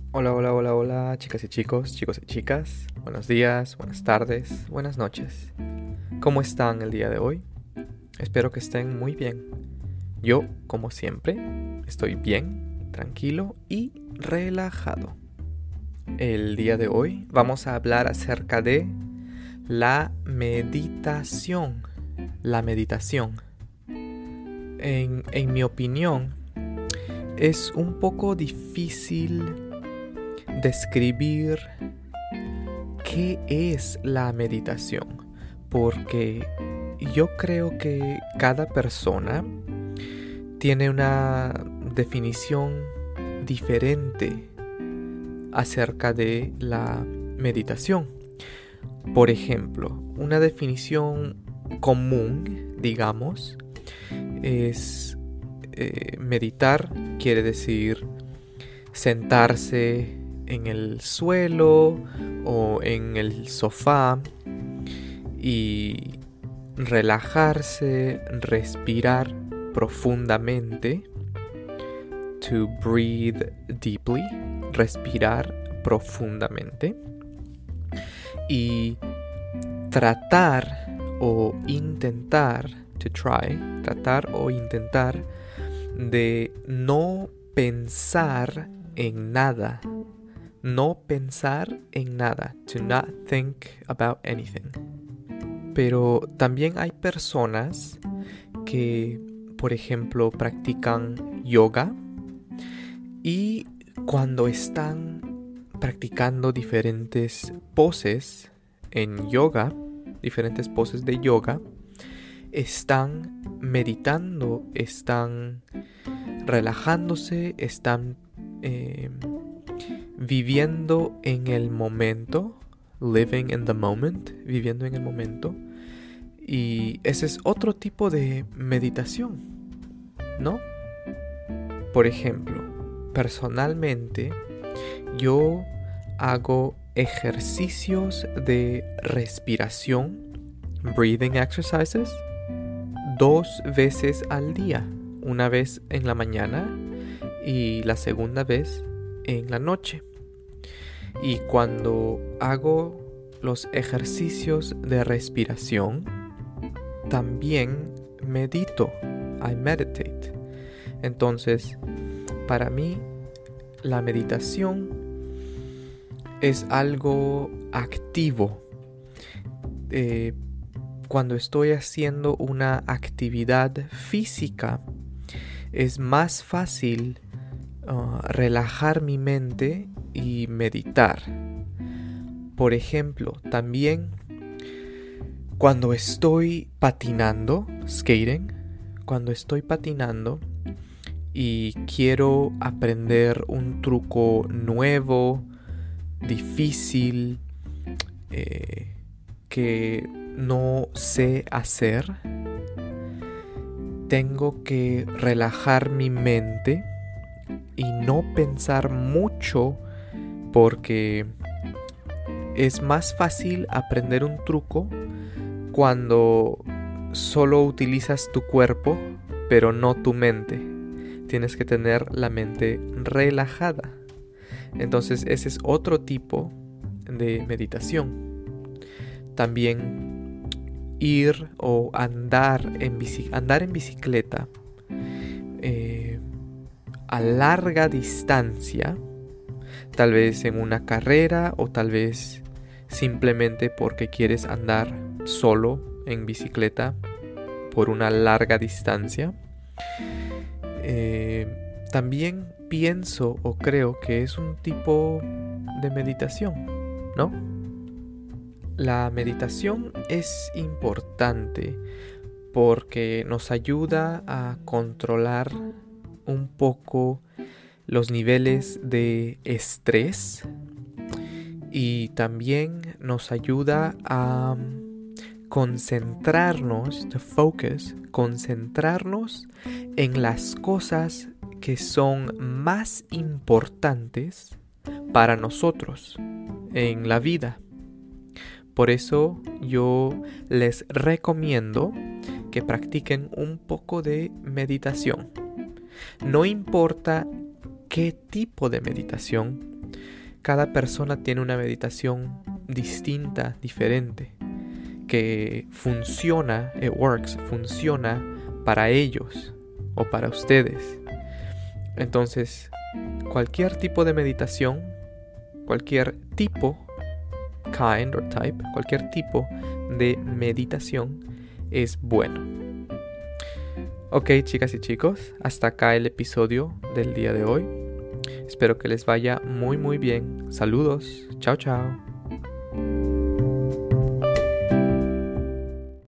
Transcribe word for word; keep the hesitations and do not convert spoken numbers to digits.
Hola, hola, hola, hola, chicas y chicos, chicos y chicas. Buenos días, buenas tardes, buenas noches. ¿Cómo están el día de hoy? Espero que estén muy bien. Yo, como siempre, estoy bien, tranquilo y relajado. El día de hoy vamos a hablar acerca de la meditación. La meditación. En, en mi opinión, es un poco difícil describir qué es la meditación, porque yo creo que cada persona tiene una definición diferente acerca de la meditación. Por ejemplo, una definición común, digamos, es eh, meditar quiere decir sentarse en el suelo o en el sofá y relajarse, respirar profundamente. To breathe deeply, respirar profundamente. Y tratar o intentar, to try, tratar o intentar de no pensar en nada. No pensar en nada. To not think about anything. Pero también hay personas que, por ejemplo, practican yoga y cuando están practicando diferentes poses en yoga, diferentes poses de yoga, están meditando, están relajándose, están eh, viviendo en el momento, living in the moment, viviendo en el momento. Y ese es otro tipo de meditación, ¿no? Por ejemplo, personalmente, yo hago ejercicios de respiración, breathing exercises, dos veces al día. Una vez en la mañana y la segunda vez en la noche. Y cuando hago los ejercicios de respiración, también medito. I meditate. Entonces, para mí, la meditación es algo activo. Eh, cuando estoy haciendo una actividad física, es más fácil uh, relajar mi mente y meditar. Por ejemplo, también cuando estoy patinando, skating, cuando estoy patinando y quiero aprender un truco nuevo, difícil, eh, que no sé hacer, tengo que relajar mi mente y no pensar mucho porque es más fácil aprender un truco cuando solo utilizas tu cuerpo pero no tu mente. Tienes que tener la mente relajada. Entonces ese es otro tipo de meditación. También ir o andar en, bici- andar en bicicleta eh, a larga distancia, tal vez en una carrera o tal vez simplemente porque quieres andar solo en bicicleta por una larga distancia. Eh, también pienso o creo que es un tipo de meditación, ¿no? La meditación es importante porque nos ayuda a controlar un poco los niveles de estrés y también nos ayuda a concentrarnos, to focus, concentrarnos en las cosas que son más importantes para nosotros en la vida. Por eso yo les recomiendo que practiquen un poco de meditación. No importa qué tipo de meditación, Cada persona tiene una meditación distinta, diferente, que funciona, it works, funciona para ellos o para ustedes. Entonces, cualquier tipo de meditación, cualquier tipo, kind or type, cualquier tipo de meditación es bueno. Ok, chicas y chicos, hasta acá el episodio del día de hoy. Espero que les vaya muy muy bien. Saludos. Chao, chao.